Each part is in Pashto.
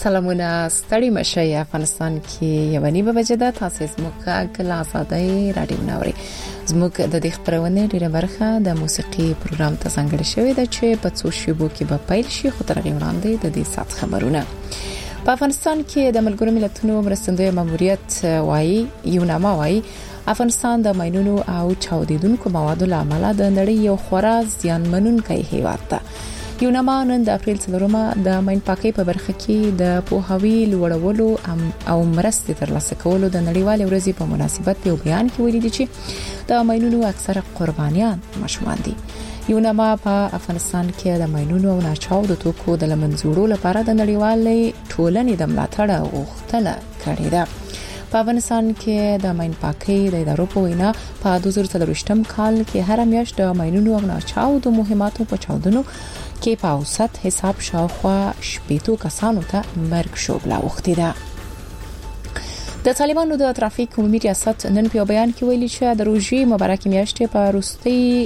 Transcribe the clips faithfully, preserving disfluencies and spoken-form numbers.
سلامونه ستړي مشه افغانستان کې یو نیمه بجې ده. تاسو زموږ کله آزادۍ رادیو نوري زموږ د دې خبرونه ډیره برخه د موسیقي پروګرام ته څنګه شوې ده چې په څو شیبو کې به پیل شي. خو تر هغه وړاندې د دې سات خبرونه په افغانستان کې د ملګرو ملتونو مرستندوی ماموریت وایي یوناما وایي افغانستان د ماینونو او چاودیدونکو موادو له امله د نړۍ یو خورا زیانمنونکی هیواد ده. یوناما نن د اپریل څلورمه د ماین پاکي په برخه کې د پوهاوی لوړولو او مرستې ترلاسه کولو د نړیوال ورځې په مناسبت په بیان کې ویلي دي چې د ماینونو اکثره قربانیان ماشومان دي. یوناما په افغانستان کې د ماینونو او ناچاودو توکو د لمنځوړو لپاره د نړیوالې ټولنې د ملاتړ غوښتنه کړې ده. په افغانستان کې د ماین پاکي د ادارو په وینا په دوه زره څلورویشتم کال کې هر میاشت د ماینونو او ناچاودو مهماتو په چاودنو کې په اوسط حساب شاوخوا شپږ کسانو ته مرګ شوبله وختي ده. د طالبانو د ترافیک عمومي ریاست نن په بیان کې ویلي چې د روژې مبارکي میاشتې په وروستي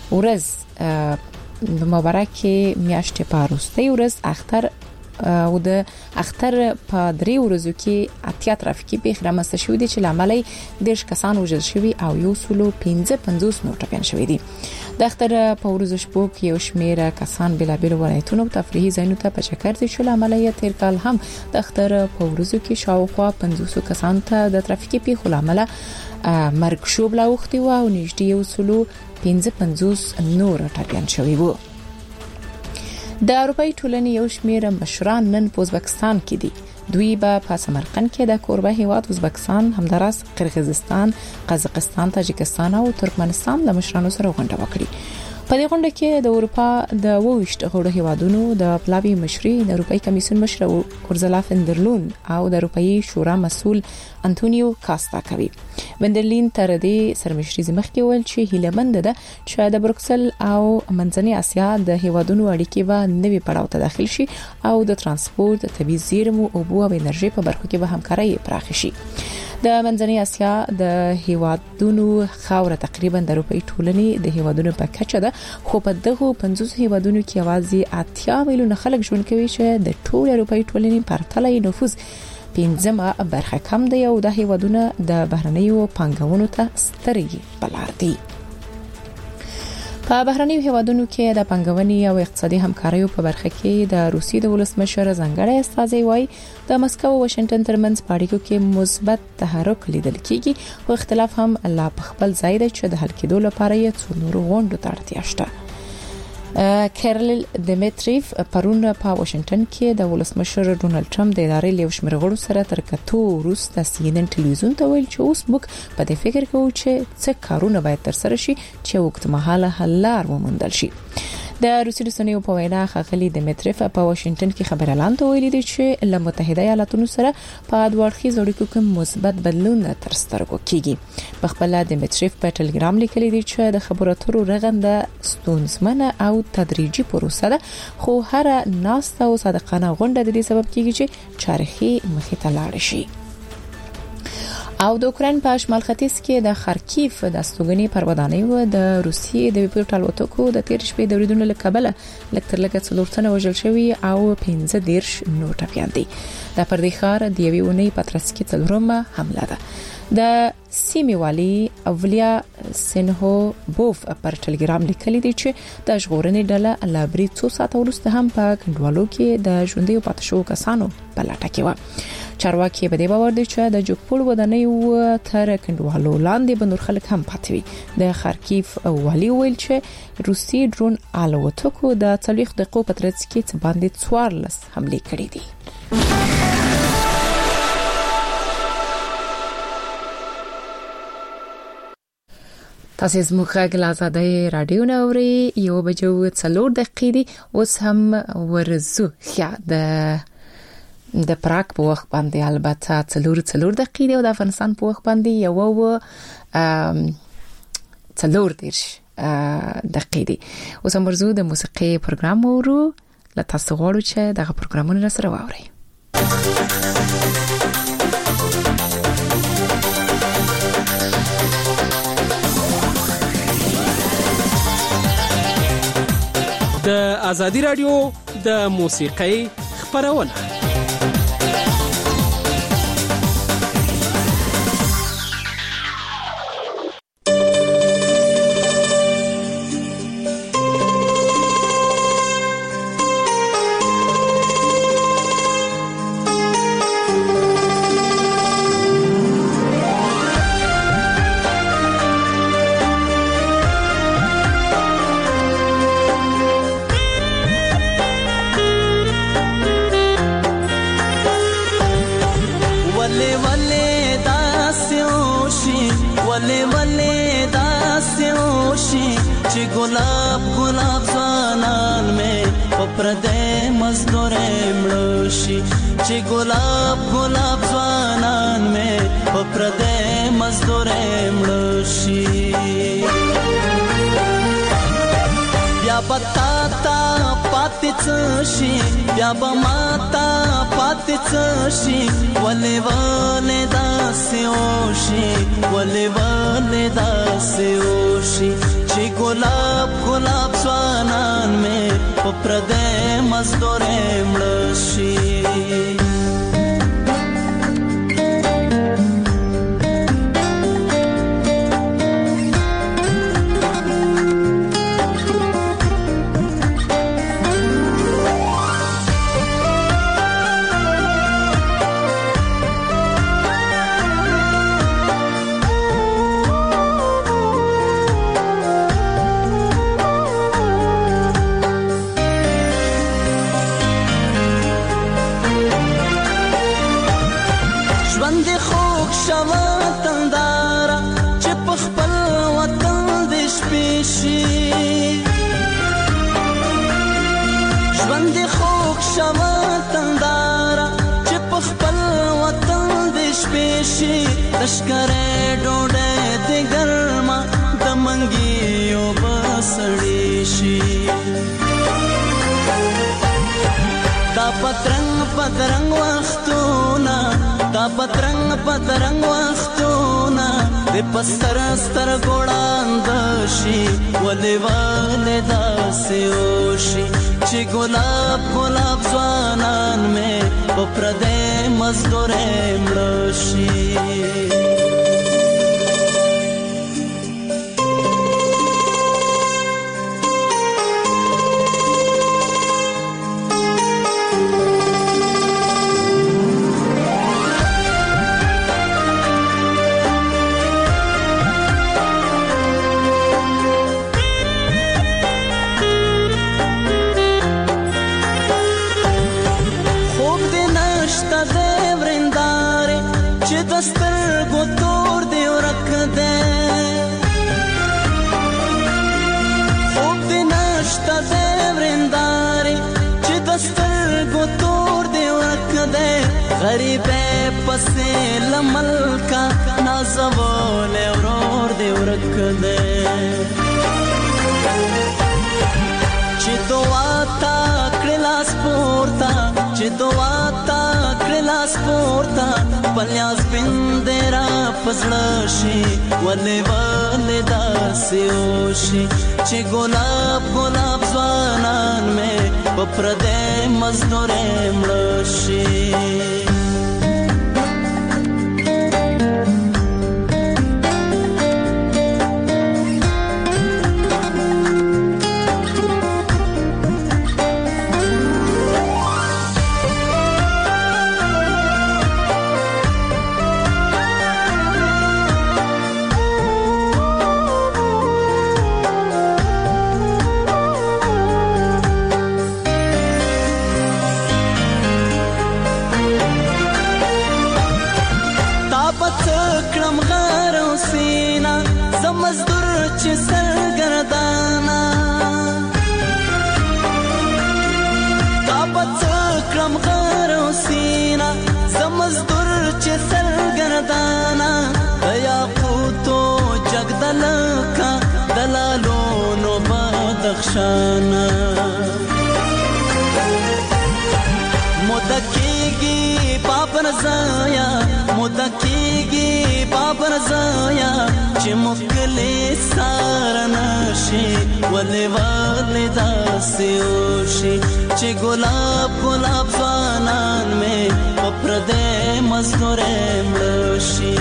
ورځ مبارکي میاشتې په وروستي ورځ اختر او د اختر په درې ورځو کې اتیا ترافیکي پیښې رامنځته شوې دي چې لاملای دیش کسان وژل شوي او یو سلو پنځه پنځوس نور ټپيان شوي دي. د اختر په ورځو شپو کې یو شمېر کسان بلابل ولایتونو او تفریحي ځایونو ته په چکر دي چې لاملای تیر کال هم د اختر په ورځو کې شاوخوا پنځوس کسان ته د ترافیکي پیښو لامل مرګ شوبله وختي و او نږدې یو سلو پنځه پنځوس نور ټپيان شوي وو. د اروپאי ټولنې یو شمېر مشران نن په ازبکستان کې دي. دوی به په سمرقند کې د کوربه هیواد ازبکستان، همدارس قرغیزستان، قزاقستان، تاجکستان او ترکمنستان له مشرانو سره غونډه وکړي. په دې غونډه کې د اروپا د وویشت غړو هیوادونو د پلاوی مشري، د اروپאי کمیسیون مشر اورزلا فندرلون او د اروپאי شورا مسؤل انټونیو کاستا کوي. وندرلین تر دې سرمشري زمخ کې ول چې هیلمند ده چې د بروکسل او منځنۍ اسیا د هیوادونو اړیکې به نوي پړاو ته داخل شي او د ترانسپورت، طبي زیرمو او بو او انرژي په برخو کې به همکاري پراخ شي. د منځنۍ اسیا د هیوادونو خاوره تقریبا د اروپאי ټولنې د هیوادونو په کچه ده، خو په دغه پنځوس هیوادونو کې اوازي اتیا میلیونه خلک ژوند کوي چې د ټول اروپאי ټولنې پرتله نفوذ پنځمه برخه کم دی او د هیوادونو د بهرنیو پانګونو ته سترګې بلار دي. په بهرنیو هیوادونو کې د پنګونې او اقتصادي همکاریو په برخه کې د روسیې د ولسمشر ځانګړی استازی وایي د مسکو او واشنگټن ترمنځ اړیکو کې مثبت تحرک لیدل کیږي او اختلاف هم لا په خپل ځای دی چې د حل کېدو لپاره یې څو نورو غونډو ته اړتیا شته. کیرل دمیتریف پرون په واشنگټن کې د ولسمشر ډونالد ټرمپ د ادارې له شمېر غړو سره تر کتو وروسته سی ان ان ټلویزیون ته ویل چې اوس موږ په دې فکر کوو چې څه کارونه باید تر سره شي چې وختمحاله حل لار وموندل شي. د روسي رسنیو په وینا ښاغلي دمیتریف په واشنگټن کې خبر اعلان ته ویلي دی چې له متحده ایالاتونو سره په دوړخي اړیکو کې مثبت بدلون تر سترګو کیږي. په خپل دمیتریف په ټلګرام لیکلي دی چې د خبرو اترو رغنده ستونزمنه او تدریجي پروسه ده، خو هر ناسته او صادقانه غونډه د دې سبب کیږي چې چارخي مخې ته لاړ شي. او د اوکرين په شمال ختیځ کې د خارکیف د استوګنې پرودانۍ و د روسیې د ویپورټال وټکو د تیر شپې د وریدونو لکبله لکتر لکه څلور تنه وژل شوی او پنځه دیرش نور ټپيان دي. د پردي ښار د یوې اونۍ پترس کې څلورمه حمله ده. د سیمې والی اولیا سنهو بوف پر ټلګرام لیکلي دي چې د ژغورنې ډله لابري څو ساعت وروسته هم په کندوالو کې د ژوندۍ پاتې شو کسانو په لټه کې و. چارواکي په دې باور دي چې د جوپول ودانۍ و تر کندوالو لاندې به نور خلک هم پاتې وي. د خارکیف والی ویل چې روسي ډرون الوتکو د څلوېښت دقیقو په ترڅ کې څه باندې څوارلس حملې کړې دي. تاسو زموږ غږ آزادۍ رادیو نوري یو بجو څلور دقیقې دي. اوس هم ورزو خیا د د پراک په وخت باندې البته څلور څلور دقیقې او د افغانستان په وخت باندې یو و څلور دیرش دقیقې دي. اوس هم ورزو د موسیقي پروګرام ورو ل تاسو غواړو چې دغه پروګرامونه سره واورئ. د ازادي رادیو د موسیقۍ خبرونه چې ګلاب ګلاب ځوانان مې په پردې مزدورې مړه شي چې ګلاب ګلاب ځوانان مې په پردې مزدورې مړه شي بیا به تا ته پاتې څه شي بیا به ما ته پاتې څه شي ولې ولې داسې وشي ولې ولې داسې وشي چې ګلاب ګلاب ځوانان مې په پردې مزدورې مړه شي لشکره ډوډۍ د ګرمه د منګیو بسړې شي دا پترنګ پترنګ وختونه دا پترنګ پترنګ وختونه د پستر ستر ګوړاند شي ولې ولې داسې وشي چې ګلاب ګلاب ځوانان مې په پردې مزدورې مړه شي سترګو تور دی ورک دی خوب دی نشته دی ورندارې چې د سترګو تور دی ورک دی غریبې پسې له ملکه نازولی ورور دی ورک دی چې دعا تا کړې لاس پورته چې دعا تا کړې لاس پورته پلیاس بندې را پزړه شي ولې ولې داسې وشي چې ګلاب ګلاب ځوانان مې په پردې مزدورې مړه شي چې سرګردانه تا به څه کړم غر او سینه زه مزدور چې سرګردانه د یاقوتو جګ د لکه د لالونو بدخشانه موده کېږي بابر ضایع موده کېږي بابر ضایع چې مخکلې ساره نشي ولې ولې داسې وشي چې ګلاب ګلاب ځوانان مې په پردې مزدورې مړه شي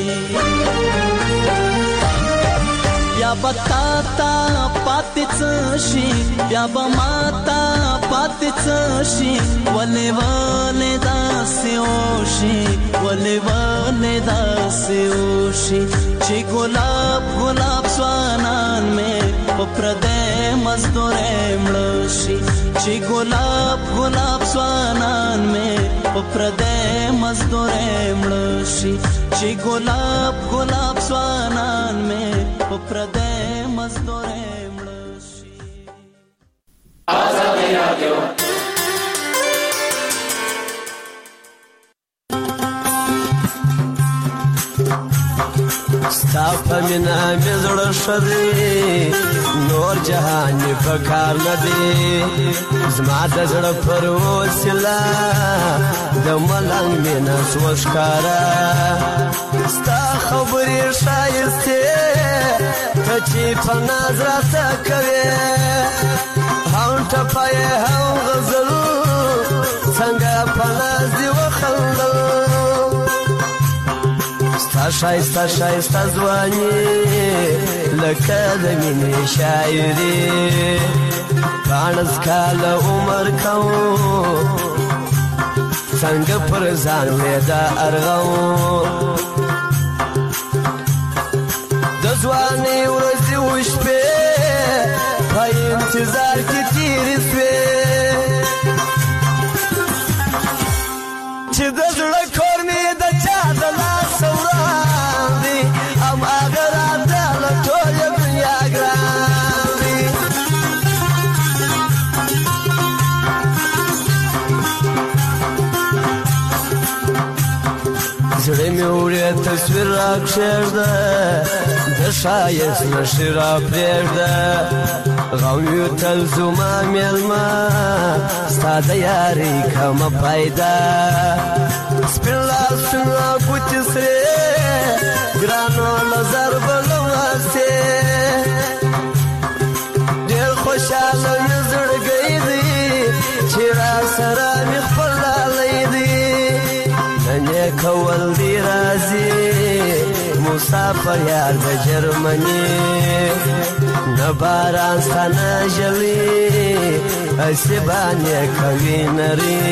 بیا به تا ته پاتې څه شي بیا به ما ته پاتې څه شي ولې ولې داسې وشي ولې ولې داسې وشي چې ګلاب ګلاب ځوانان مې په پردې مزدورې مړه شي چې ګلاب ګلاب ځوانان مې په پردې مزدورې مړه شي چې ګلاب ګلاب ځوانان مې په پردې مزدورې ستا په مینه مې زړه ښه دی نور جهان مې په کار نه دی زما د زړه پر وسیله د ملنګ مینه سوه ښکاره ستا خبرې ښایستې ته چې په ناز راته کوې هم ټپه یې هم غزل څنګه په ناز دې وخندل ستا ښایسته ښایسته ځواني لکه د مینې شاعري پاڼس کاله عمر کوم څنګه پر ځان مې دا ارغوم د ځوانۍ ورځې وشپې په انتظار کې تېرې سوې چې د زړه کور مې د چا د لاسه وران دی هماغه راته له ټولې دنیا ګران دی زړه مې وړې تصویر راکښېږده د ښایست نښې راپرېږده غم یو تل زما مېلمه ستا د یارۍ کمه پیدا سپین لاسونه ګوتې سرې ګرانو له ضربه لمسې ډېر خوشحاله مې زړګی دی چې را سره مې خپل لالی دی نن یې کول دی راځي مسافر یار د جرمني نه باران ستا نه ژلي هسې باندې کوي نري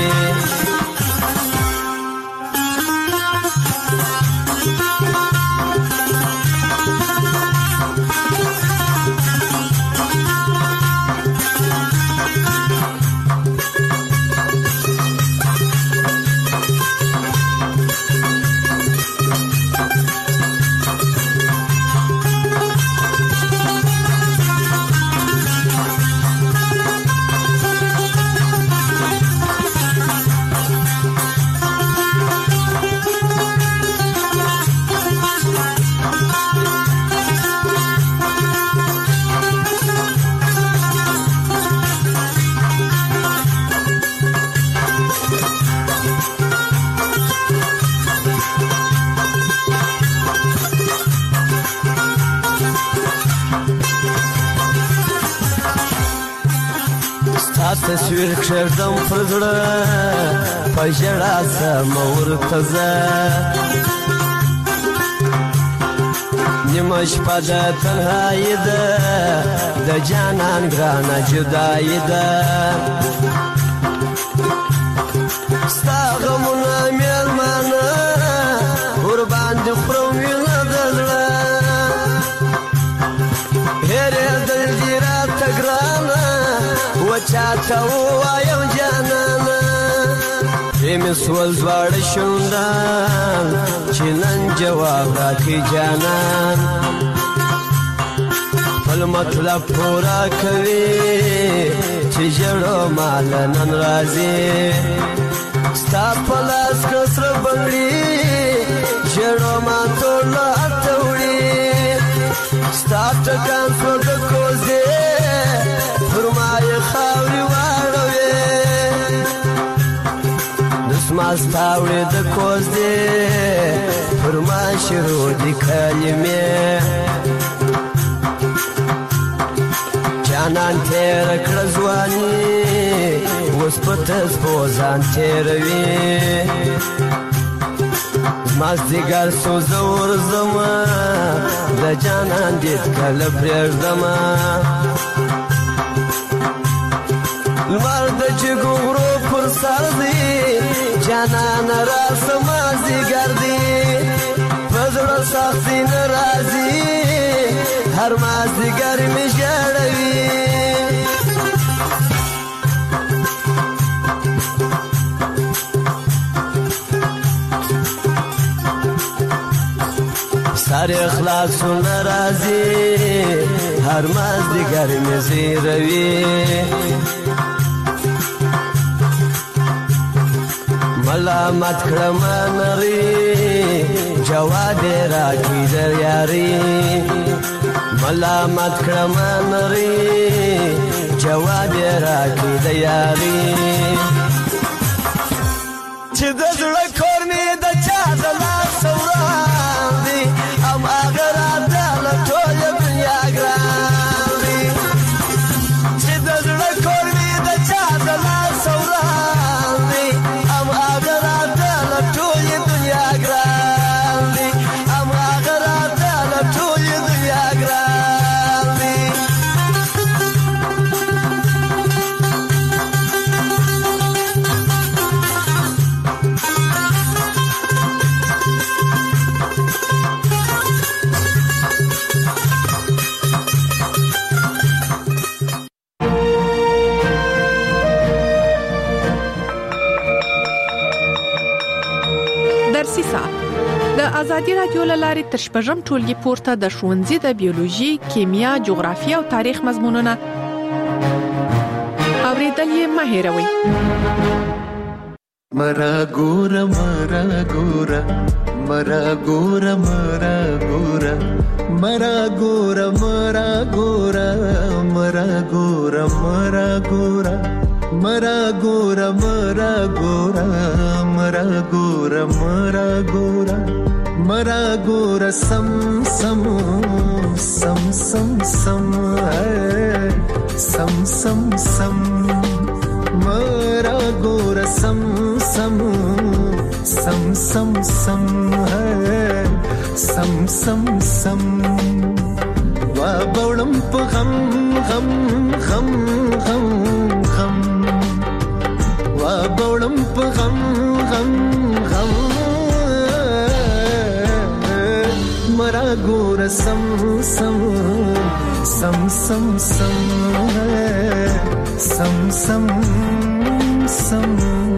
تصویر کښېږدم پر زړه په ژړا ځمه ورته زه نیمه شپه د تنهایي ده د جانان ګرانه جدایي ده ستا غمونه مېلمانه ورباندې خورم وینه د زړه هېرېدل دي راته ګرانه وچاته ووایم جانانه پرې مې سول دواړه شونډان چې نن جواب راکړي جانان خپل مطلب پوره کوي چې ژړو ماله نن راځي ستا په لاس که سره بنګړي ژړو ما ټوله هلته وړي ستا ټکان شو د کوزې پر ما یې خاورې واړوې دسما ستا وړې د کوزې پر ما شروع دي کلمې جانان تېره کړه ځواني اوس په تسپو ځان تېروي مازدیګر سو زه ورځمه د جانان دید کله پرېږدمه لمر د جګو غرو پر سر دی جانانه راسه مازدیګر دی په زړه سختي نه راځي هر مازدیګر مې ژړوي سر اخلاصونه راځي هر مازدیګر مې زیروي ملامت کړم نری جواب راکی در یاری ملامت کړم نری جواب راکی در یاری چې د زړه کور مې د چا د لاس وران دی ام هغه راته له ټوله دنیا ګران دی چې د زړه کور مې د چا د لاس وران دی ام هغه راته له ټوله دنیا ګران دی ام هغه راته له ټوله دنیا ګران دی د ازادي رادیو لارې تر شپږم ټولګي پورته د ښوونځي د بیولوژي، کیمیا، جغرافیه او تاریخ مضمونونه اوریدل یې مه هېروئ. مرا ګوره مرا ګوره مرا ګوره مرا ګوره مرا ګوره مرا ګوره مرا ګوره مرا ګوره مرا ګوره مرا ګوره مرا ګوره مرا ګوره مرا ګوره سم سم سم سم سم سم سم سم مرا ګوره سم سم سم سم سم سم سم سم وا بولم په غم غم غم غم غم وا بولم په غم غم غم مرا ګوره سم سم سم سم سم سم سم سم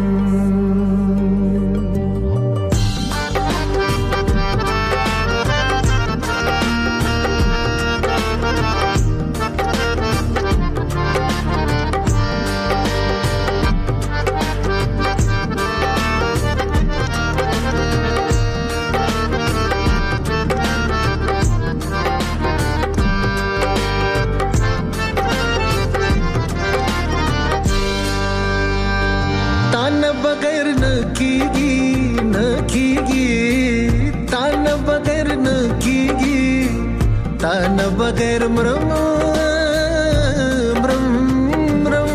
बगैर मरम मरम मरम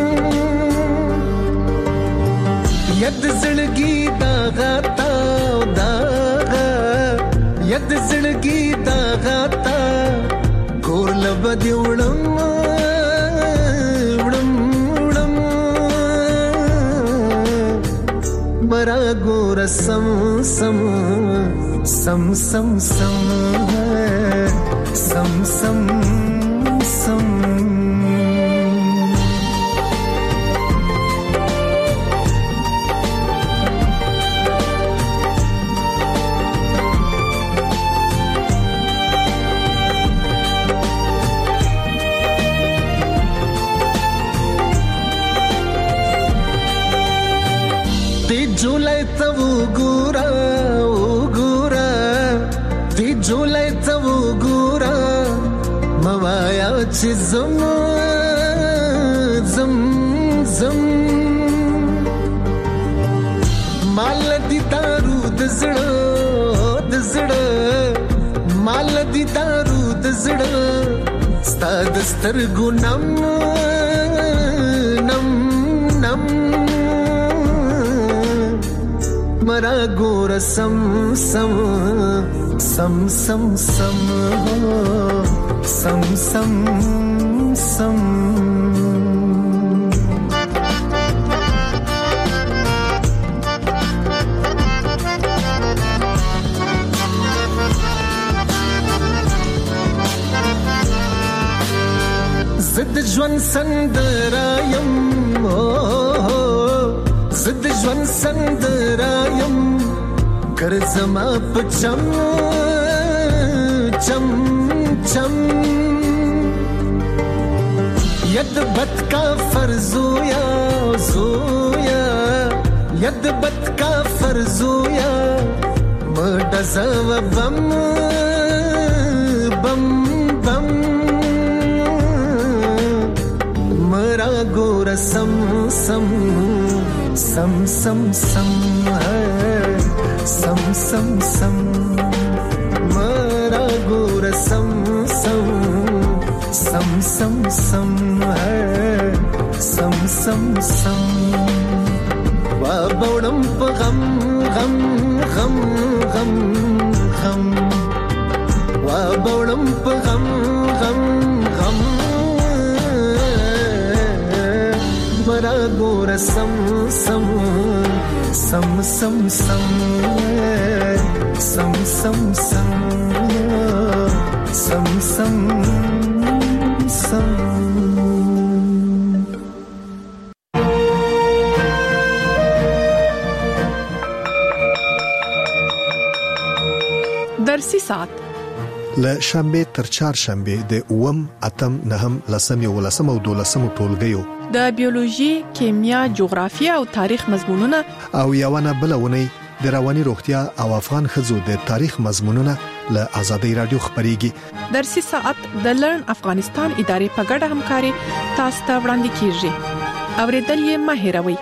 यद जिंदगी दागा ताव दागा यद जिंदगी दागा ता कोर लबद उड़म उड़म उड़म मरा गोर सम सम सम सम सम सम सम सम ती जुलै तव गुरा ओ गुरा ती जुलै तव गुरा मवाया ची zam zam zam mal di daru d zda d zda mal di daru d zda sta dastar gunam nam nam mara gora sam sam sam sam sam sam sam sam zid jwan sandarayam oh zid jwan sandarayam kar zama pacham cham cham yad bat ka farzuya zuya yad bat ka farzuya ودزو بم بم بم مرا ګور سم سم سم سم سم سم سم سم مرا ګور سم سم سم سم سم سم سم سم وا بوړم په غم غم غم غم غم وا بوړم په غم غم غم مرا ګور سم سم سم سم سم سم سم سم سم سم سم درسي ساعت له شنبه تر چهار شنبه د اوم اتم نهم لسم یو لسم او دولسم ټولګیو د بیولوژي، کیمیا، جغرافیه او تاریخ مضمونونه او یوونه بلونه د رواني روغتیا او افغان خزو د تاریخ مضمونونه له آزادۍ رادیو خبريږي. درسي ساعت د لرن افغانستان ادارې په ګډه همکاري تاسو ته وړاندې کیږي. اوریدل یې مه هېروئ.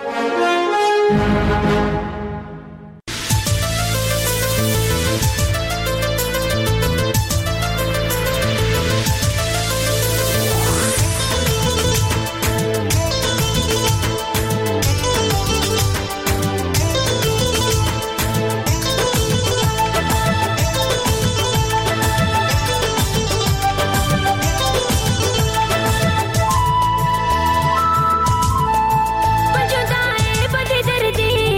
जुदाई पति दर्दी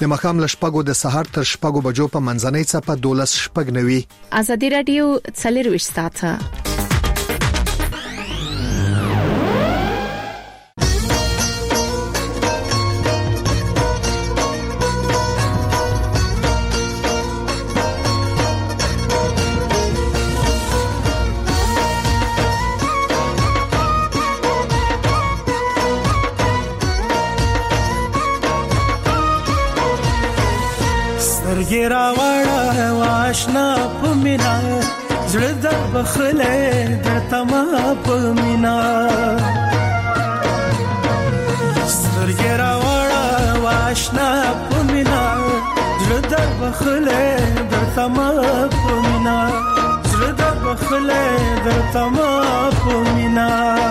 د مخام لشپګو د سهار تر شپګو بجو په منځنۍ صفه دولس شپګ نوي. ازادي رادیو څلرويشت ساعته ګرا وړه واشنا پمینا زړه د بخله د تما پمینا سر ګرا وړه واشنا پمینا زړه د بخله د تما پمینا زړه د بخله د تما پمینا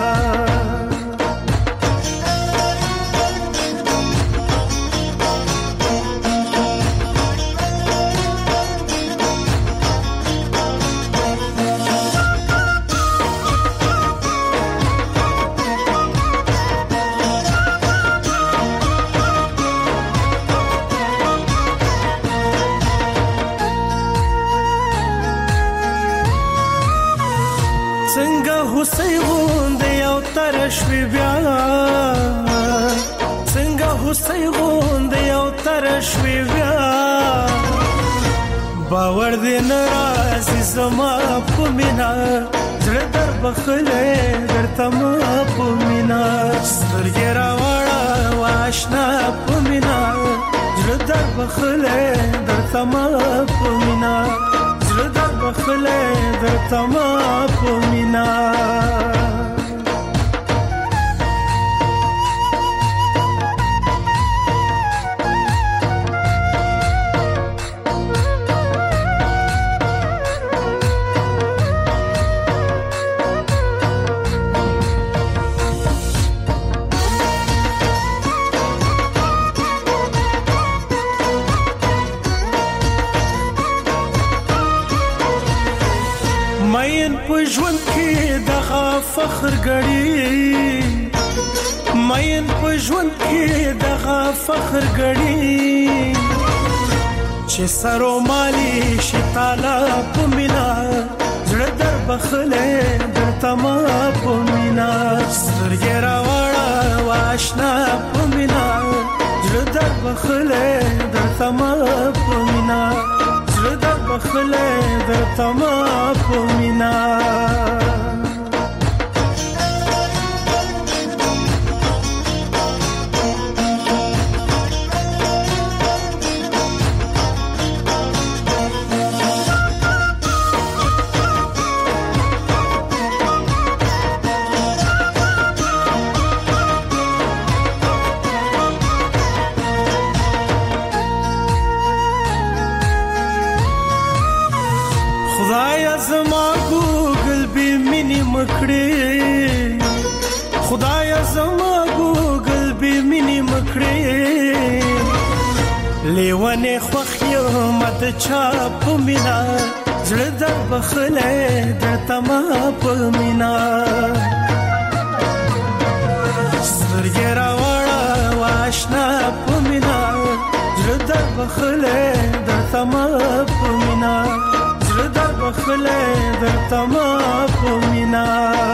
شوی بیا څنګه هوسۍ غوندې یو تر شوی بیا باور دې ناراضي زما په مینا زړه در بخله درته ما په مینا سترګې راوړه واشنا په مینا زړه در بخله درته ما په مینا زړه در بخله درته ما په مینا فخر غړي مین په ژوند کې دغه فخر غړي چې سرو مالي شتاله په مینا زړه در بخله درته ما په مینا سترګې راوړه واشنا په مینا زړه در بخله درته ما په مینا زړه در بخله درته ما په مینا خدایا زما ګوګل به مینی مکړې لیوانه خوخیو مت چا په مینا زړه در بخله درته ما په مینا سترګې راوړه واشنا په مینا زړه در بخله درته ما په مینا زړه در بخله درته ما په مینا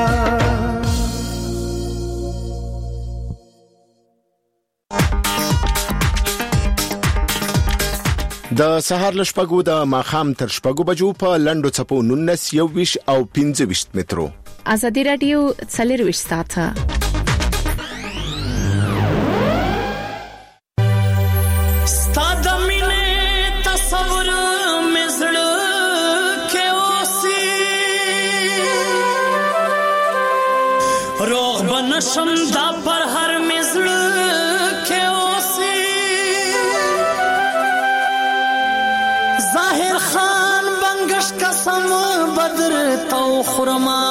د سهار لشپګو د ماخام تر شپګو بجو په لندو چپو نونس یو ویش او پنځه ویش مترو. ازادي رادیو څلرويشت ساعته ستاد مینه تصور مزړه کې اوسي روغ بنشم دا پر هر مزړه کې اوسي ظاهر خان بنگش قسم بدر تو خرما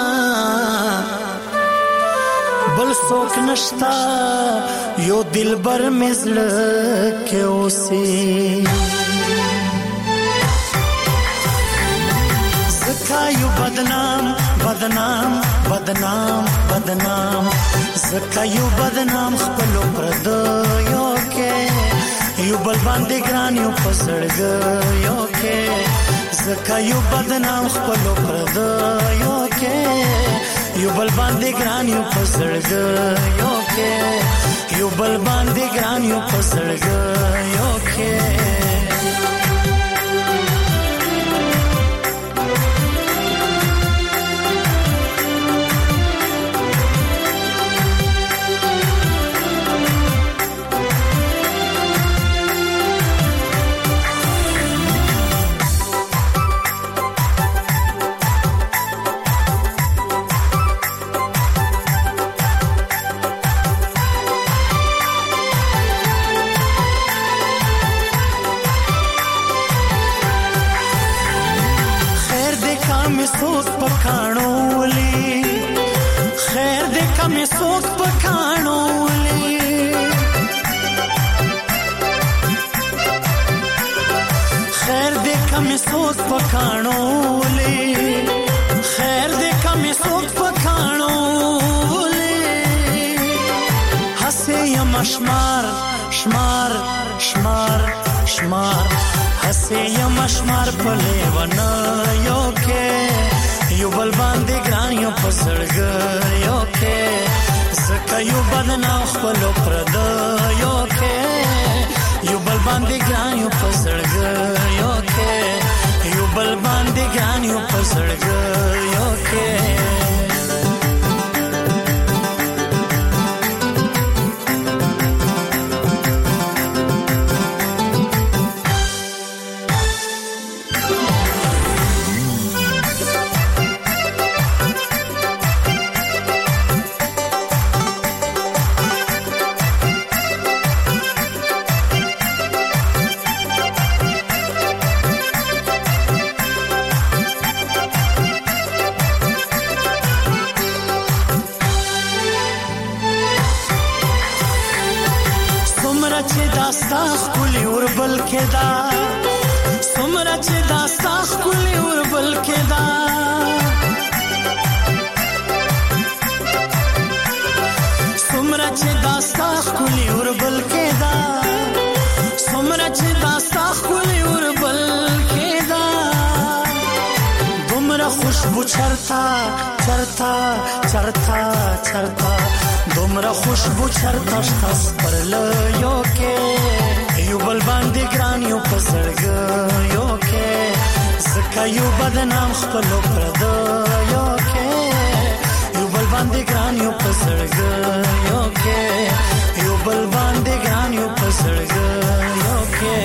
بل سوک نشتا یو دلبر مزل کے اوسی زکا یو بدنام بدنام بدنام بدنام زکا یو بدنام خپلو پردو یو کے یو بل باندې ګران یو پسړګ یو کې زکه یو بدنام خپل پرد یو کې یو بل باندې ګران یو پسړګ یو کې یو بل باندې ګران یو پسړګ یو کې सोच पकाणो ली खैर देखा मैं सोच पकाणो ली खैर देखा मैं सोच पकाणो ली खैर देखा मैं सोच पकाणो ली हसे यम शमार शमार शमार शमार हसे यम शमार पले वना यो के یو بل باندې ګران یو پسړګ یو کې زکه یو بدنا خپل پرد یو کې یو بل باندې ګران یو پسړګ یو کې یو بل باندې ګران یو پسړګ یو کې داستاخ کلی وربل کدا سمرا چې داستاخ کلی وربل کدا سمرا چې داستاخ کلی وربل کدا سمرا چې داستاخ کلی وربل کدا دومره خوشبو چرتا چرتا چرتا چرتا دومره خوشبو چرتا شتاس پرل یو کې یو بل باندې ګران یو پسړګ یو کې زکه یو بدنام خپل پرد یو کې یو بل باندې ګران یو پسړګ یو کې یو بل باندې ګران یو پسړګ یو کې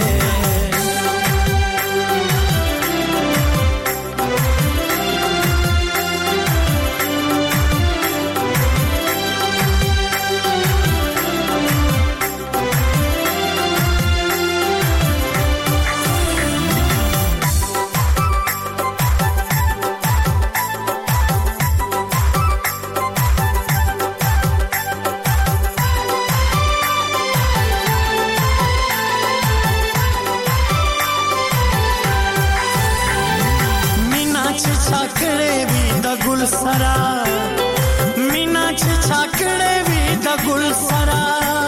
सरा मीना छ छाकड़े भी द गुल सरा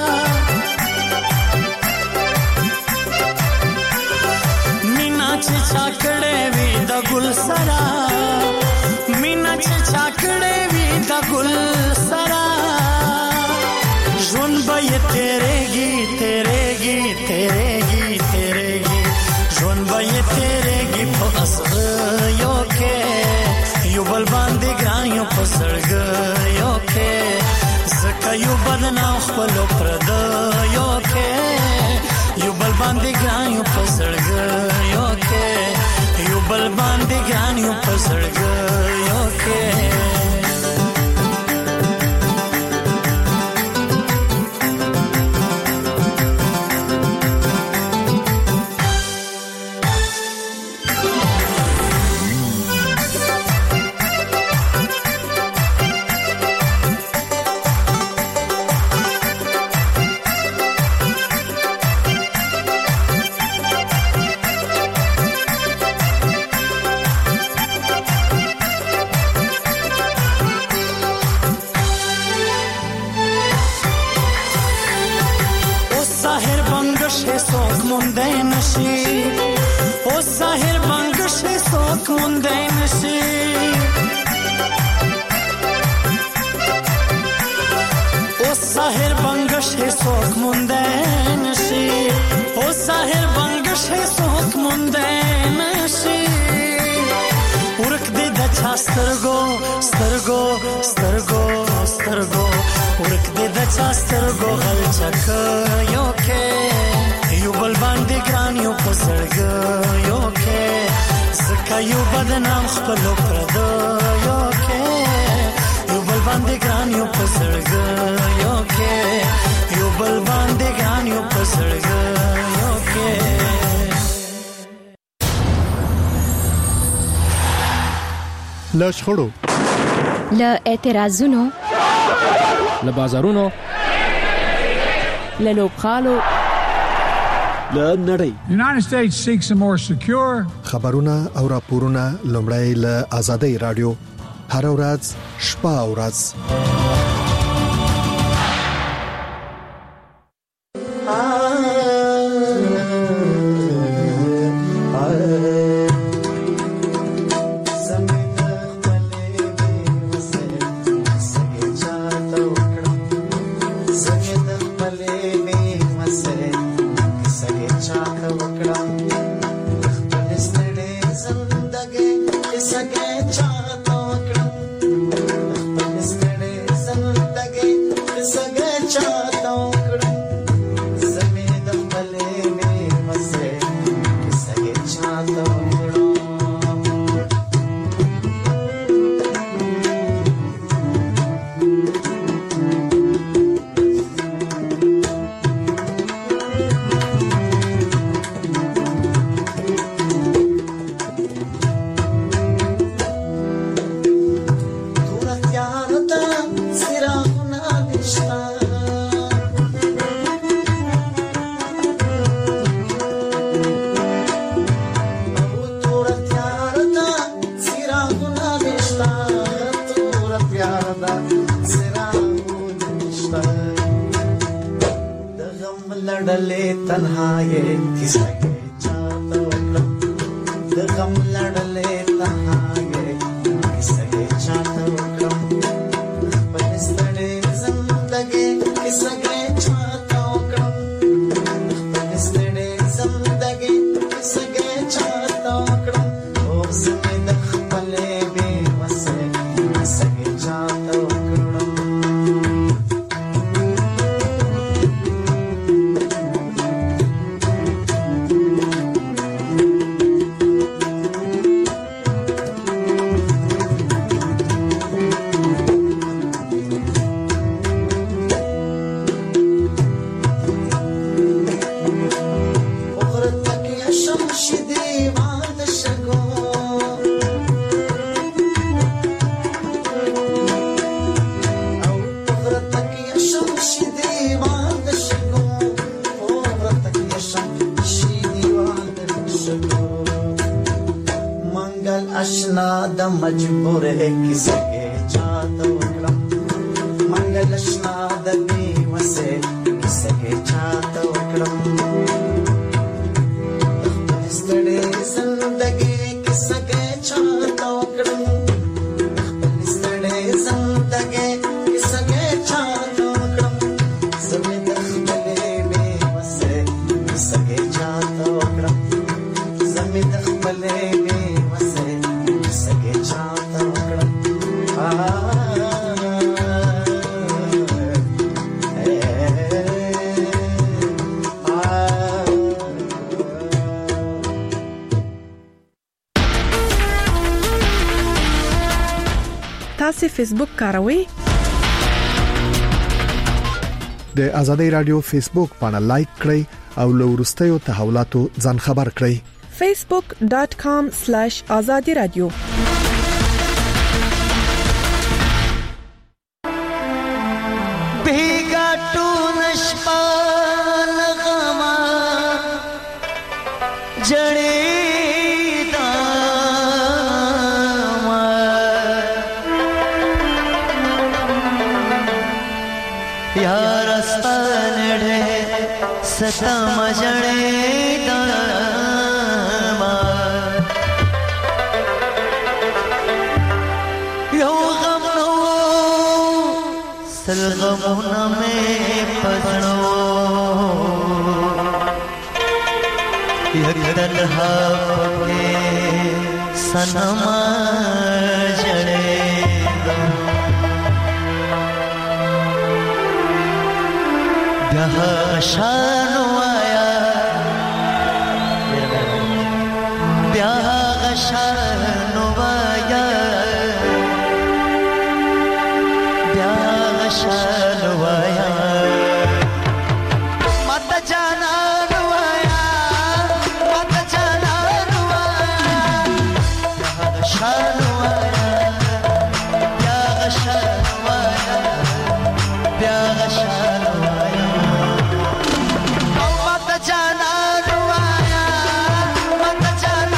मीना छ छाकड़े भी द गुल सरा मीना छ छाकड़े भी द गुल सरा जोन बय तेरेगी तेरेगी तेरेगी तेरेगी जोन बय तेरेगी फस यो के یو بل باندې ګران یو پسړګ یو کې زکه یو بدنا خپل پرد یو کې یو بل باندې ګران یو پسړګ یو کې یو بل باندې ګران یو پسړګ یو کې munde nashi o sahir bangash sok munde nashi o sahir bangash sok munde nashi o sahir bangash sok munde nashi urak de da chastargo stargo stargo stargo urak de da chastargo hal chak yo ke yu bal bande gran yu pasarg yo ke zaka yu badnam khpalo prado yo ke yu bal bande gran yu pasarg yo ke yu bal bande gran yu pasarg yo ke لا شخړو لا اعتراضونو لا بازارونو لا لوبخالو لا نړۍ. The United States seeks a more secure خبرونه او راپورونه لومړی له آزادۍ رادیو هر ورځ شپه او ورځ मजबूर है किसके चाहता वक्रम मंगल स्नाद वसे किसके चाहता वक्रम बस्तड़े जिंदगी किसके चाहता वक्रम बस्तड़े जिंदगी किसके चाहता वक्रम समेत खले में वसे किसके चाहता वक्रम समेत खले में वसे किसके चाहता वक्रम تاسو فیسبوک کاروئ؟ د آزادۍ رادیو فیسبوک باندې لایک کړئ او له ورستیو تحولاتو ځان خبر کړئ. facebook dot com slash azadi radio भीगा टू नशपाल गमा जड़े दामा यार स्तान ढे सता मजणे दामा यो गम नो सलगमुना में पजणो यदलहा पके सनमा जणे ब्याह शानो आया ब्याह शानो आया ब्याह शानो आया मत जाना रुआया मत जाना रुआया ब्याह शानो आया ब्याह शानो आया ब्याह शानो आया जाना रुआया मत जाना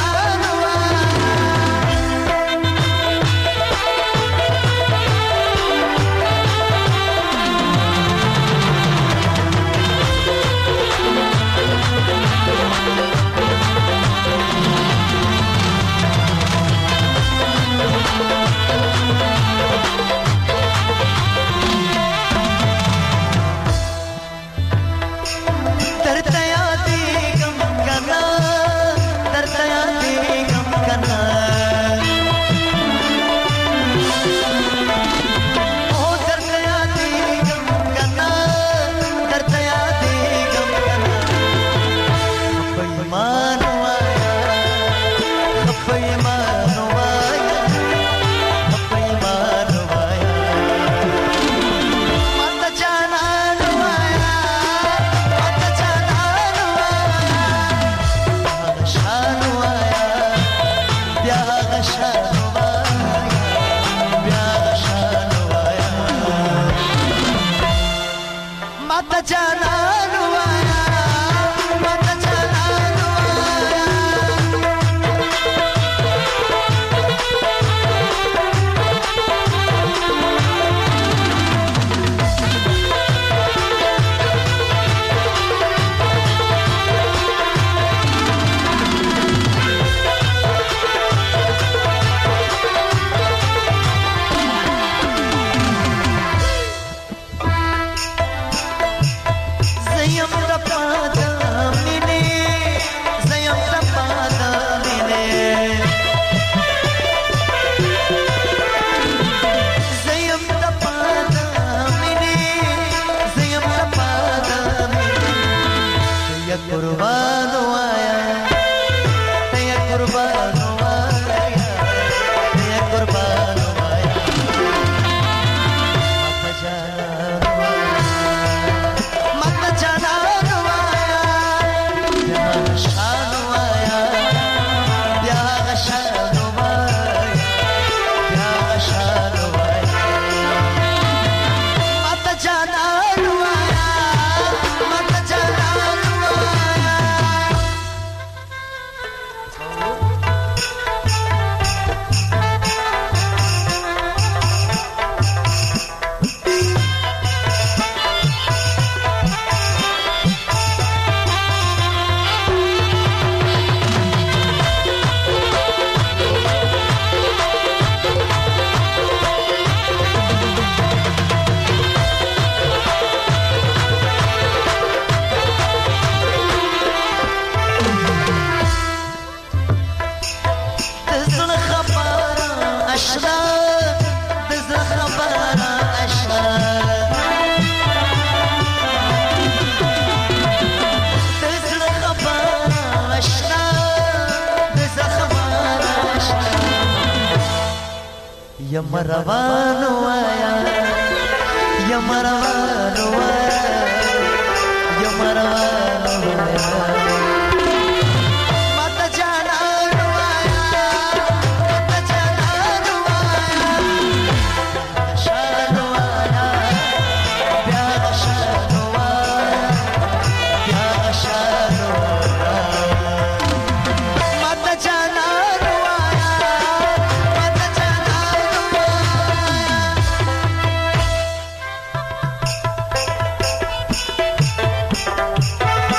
दर्दया दी गम करना दर्दया दी गम करना ओ दर्दया दी गम करना दर्दया दी गम करना बेईमान आया बेईमान आया बेईमान आया मत जाना रुआया मत जाना रुआया शानो आया ब्याह शानो आया ब्याह शानो आया मत जाना रुआया मत जाना रुआया Zayam tapada mine Zayam tapada mine Zayam tapada mine Zayam tapada mine Ya qurbano aaya Ya qurbano aaya Ya qurbano aaya मत जाना रुआया ब्याह शानो आया ब्याह शानो आया ब्याह शानो आया मत जाना रुआया मत जाना रुआया تزل خبارا أشرار تزل خبارا أشرار تزل خبارا أشرار تزل خبارا أشرار يا مروان ويا يا مروان ويا يا مروان ويا मत जाना रुआया मत जाना रुआया शानो आया ब्याह शानो आया ब्याह शानो आया मत जाना रुआया मत जाना रुआया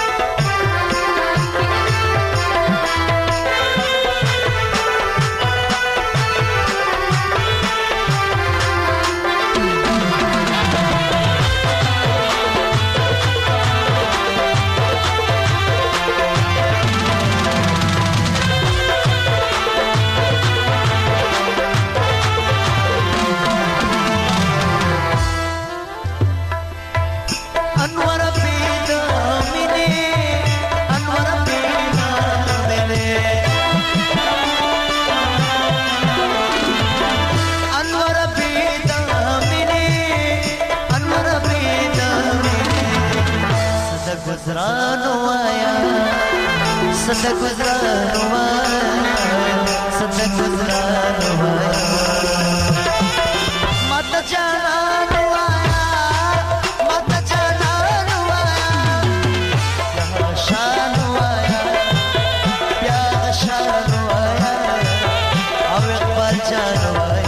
شانو وایا صدق گزرانو وایا صدق گزرانو وایا مت جانانو وایا مت جانانو وایا شانو وایا پیار شانو وایا او اقبال جانو وایا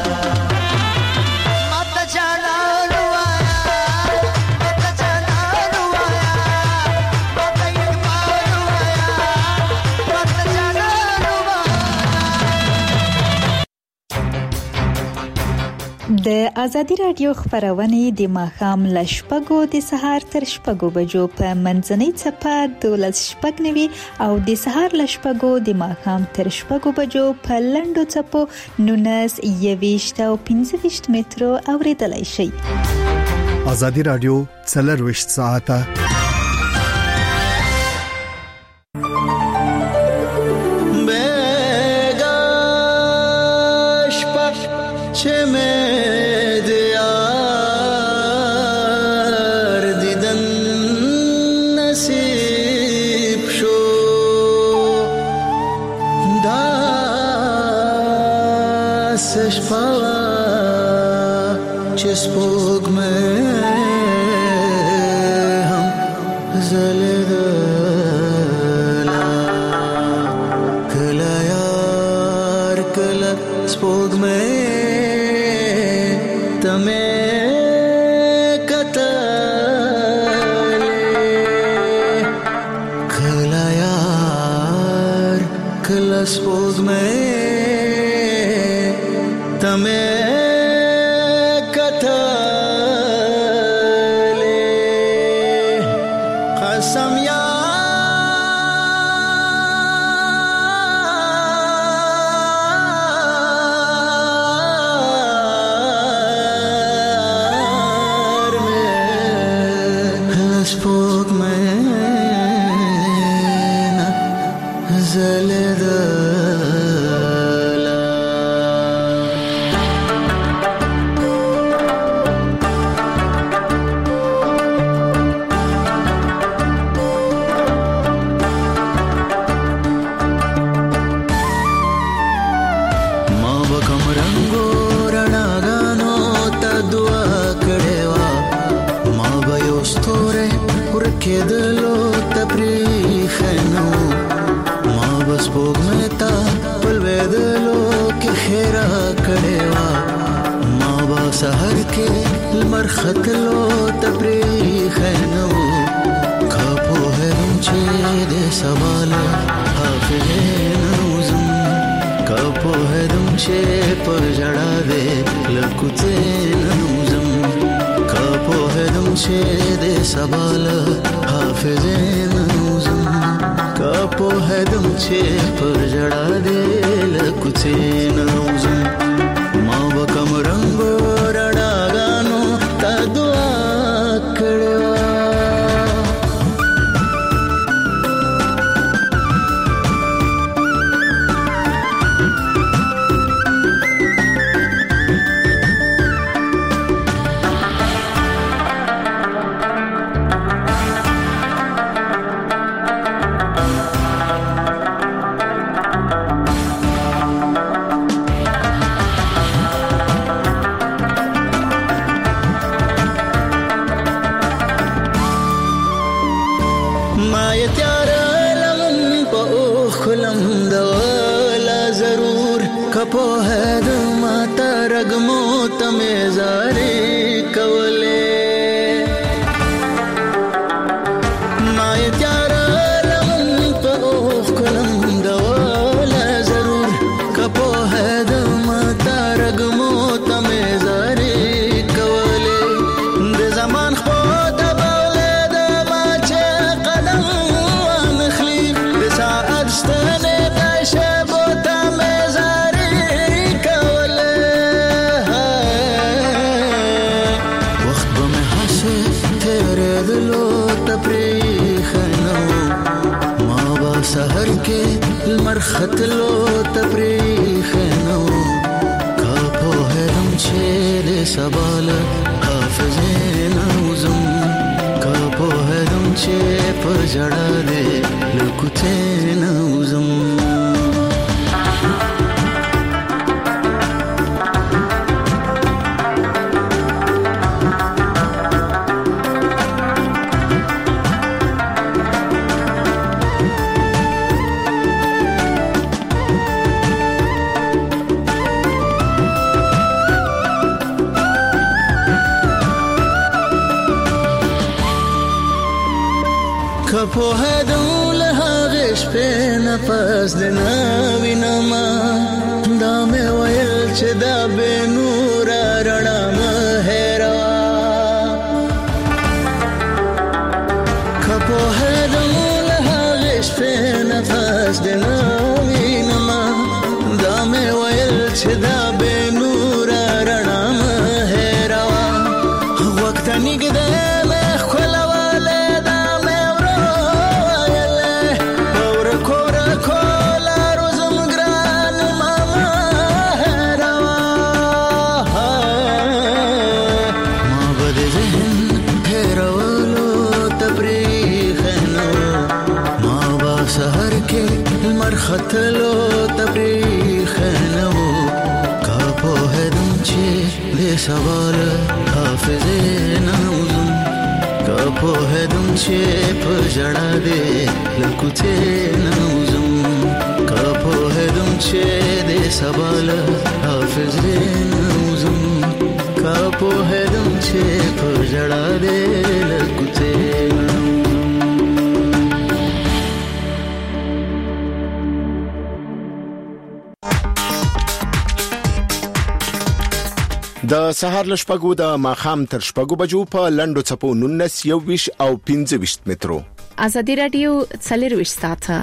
د ازادي رادیو خبرونه د ماخام لشپګو د سهار تر شپګو بجو په منځنۍ چپه دولس شپږ نوي او د سهار لشپګو د ماخام تر شپګو بجو په لندو چپو نونس یويشت او پنځه مترو اوریدلای شي. ازادي رادیو څلور وشت ساعته خطلو تپریخ نو کا په هرم چې د سبال حافظ نوزم کا په هرم چې پر جړا دې لکوته نوزم په هدول هغش په نفس د نوینما دا مې ویل چې دا به نور رڼا مهروا په هدول هغش په نفس د نوینما دا مې ویل چې دا به نور رڼا مهروا وخت نګده خطلو تبریخ نو کا په هدم چې به سوال حافظ نوزم کا په هدم چې په جړا دې لکوته نوزم کا په هدم چې دې سوال حافظ نوزم کا په هدم چې په جړا دې لکوته د سهار لشپګو د ماخام تر شپګو بجو په لندو چپو نونس یو ویش او پنځه ویش مترو ازادي رادیو څلور ویش ساعته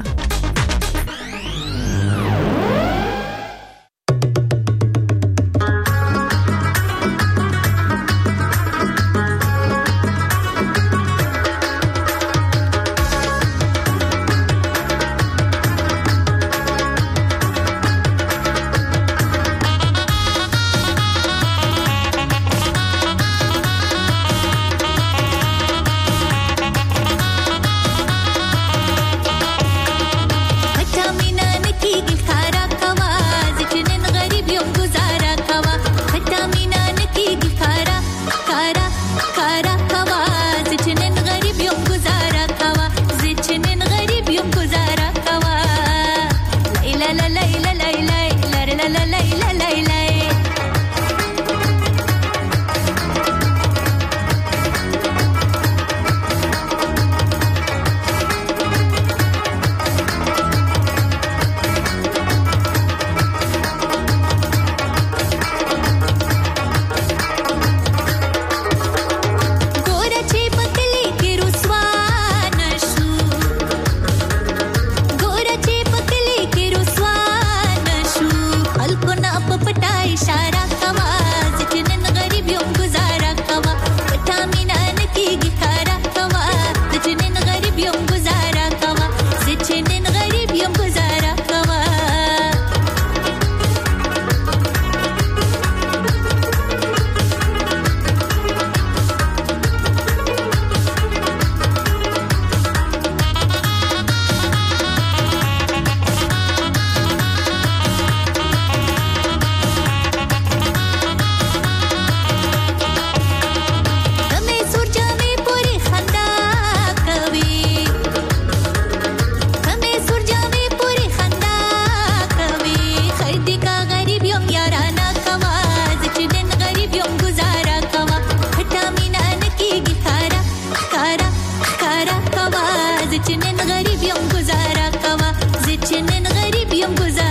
زچنن غریب یم گزارا کوا زچنن غریب یم گزارا